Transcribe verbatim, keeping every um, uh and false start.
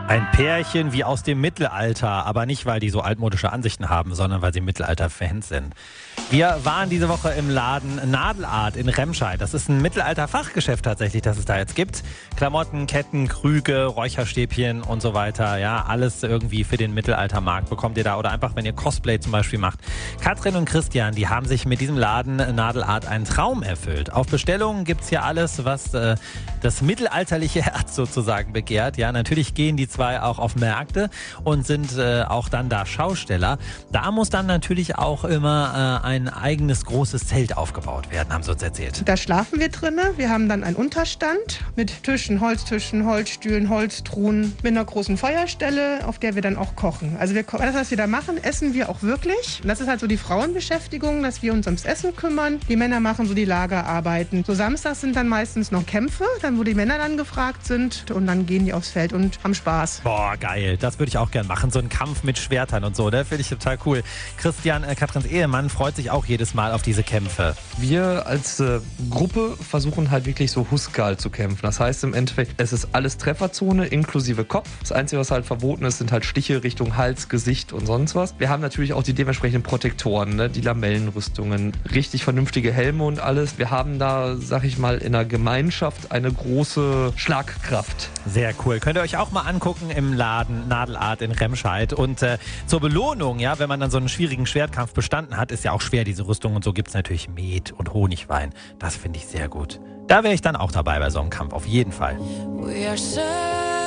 Ein Pärchen wie aus dem Mittelalter, aber nicht, weil die so altmodische Ansichten haben, sondern weil sie Mittelalter-Fans sind. Wir waren diese Woche im Laden Nadelart in Remscheid. Das ist ein Mittelalter-Fachgeschäft tatsächlich, das es da jetzt gibt. Klamotten, Ketten, Krüge, Räucherstäbchen und so weiter. Ja, alles irgendwie für den Mittelaltermarkt bekommt ihr da. Oder einfach, wenn ihr Cosplay zum Beispiel macht. Katrin und Christian, die haben sich mit diesem Laden Nadelart einen Traum erfüllt. Auf Bestellung gibt's hier alles, was äh, das mittelalterliche Herz sozusagen begehrt. Ja, natürlich gehen die zwei auch auf Märkte und sind äh, auch dann da Schausteller. Da muss dann natürlich auch immer äh, ein eigenes großes Zelt aufgebaut werden, haben sie uns erzählt. Da schlafen wir drinnen. Wir haben dann einen Unterstand mit Tischen, Holztischen, Holzstühlen, Holztruhen, mit einer großen Feuerstelle, auf der wir dann auch kochen. Also wir, das, was wir da machen, essen wir auch wirklich. Und das ist halt so die Frauenbeschäftigung, dass wir uns ums Essen kümmern. Die Männer machen so die Lagerarbeiten. So samstags sind dann meistens noch Kämpfe, dann wo die Männer dann gefragt sind und dann gehen die aufs Feld und haben Spaß. Boah, geil. Das würde ich auch gern machen. So ein Kampf mit Schwertern und so, ne? Finde ich total cool. Christian, äh, Katrins Ehemann, freut sich auch jedes Mal auf diese Kämpfe. Wir als äh, Gruppe versuchen halt wirklich so Huskarl zu kämpfen. Das heißt im Endeffekt, es ist alles Trefferzone inklusive Kopf. Das Einzige, was halt verboten ist, sind halt Stiche Richtung Hals, Gesicht und sonst was. Wir haben natürlich auch die dementsprechenden Protektoren, ne? Die Lamellenrüstungen, richtig vernünftige Helme und alles. Wir haben da, sag ich mal, in der Gemeinschaft eine große Schlagkraft. Sehr cool. Könnt ihr euch auch mal angucken im Laden Nadelart in Remscheid. Und äh, zur Belohnung, ja, wenn man dann so einen schwierigen Schwertkampf bestanden hat, ist ja auch schwer, diese Rüstung und so, gibt es natürlich Met und Honigwein. Das finde ich sehr gut. Da wäre ich dann auch dabei bei so einem Kampf, auf jeden Fall. We are